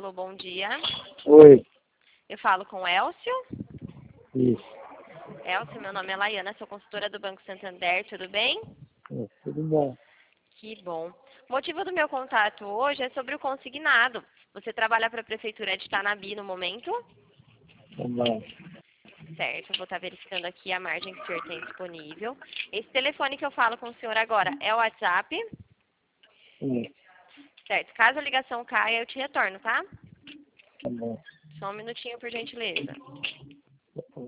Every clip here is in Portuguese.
Alô, bom dia. Oi, Eu falo com o Elcio. isso. Elcio, meu nome é Laiana, sou consultora do Banco Santander, tudo bem? Tudo bom. Que bom. O motivo do meu contato hoje é sobre o consignado. Você trabalha para a Prefeitura de Tanabi no momento? Tá bom. Certo, eu vou estar verificando aqui a margem que o senhor tem disponível. Esse telefone que eu falo com o senhor agora é o WhatsApp? Sim, Certo, caso a ligação caia, eu te retorno, tá? tá bom. Só um minutinho, por gentileza. Tá bom.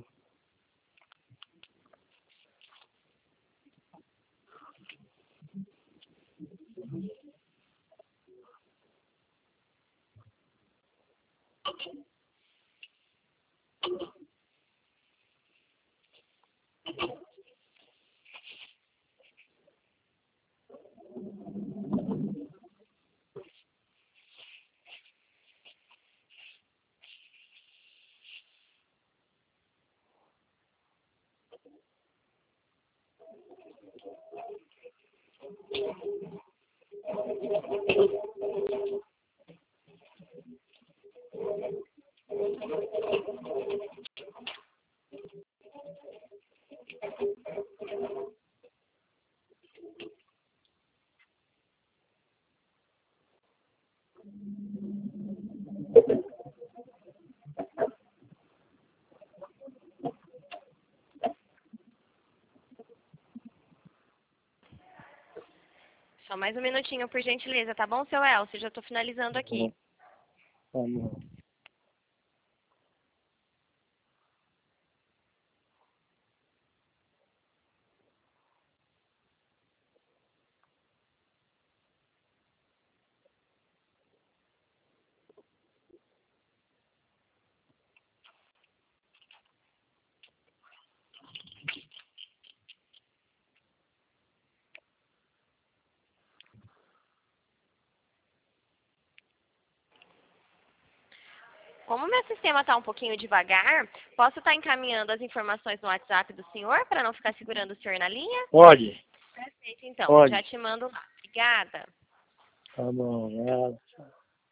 Só mais um minutinho, por gentileza, tá bom, seu Elcio? Já estou finalizando aqui. Tá bom. Como o meu sistema está um pouquinho devagar, posso estar encaminhando as informações no WhatsApp do senhor para não ficar segurando o senhor na linha? Pode? Perfeito, então. Pode. Já te mando lá. Obrigada. Tá bom.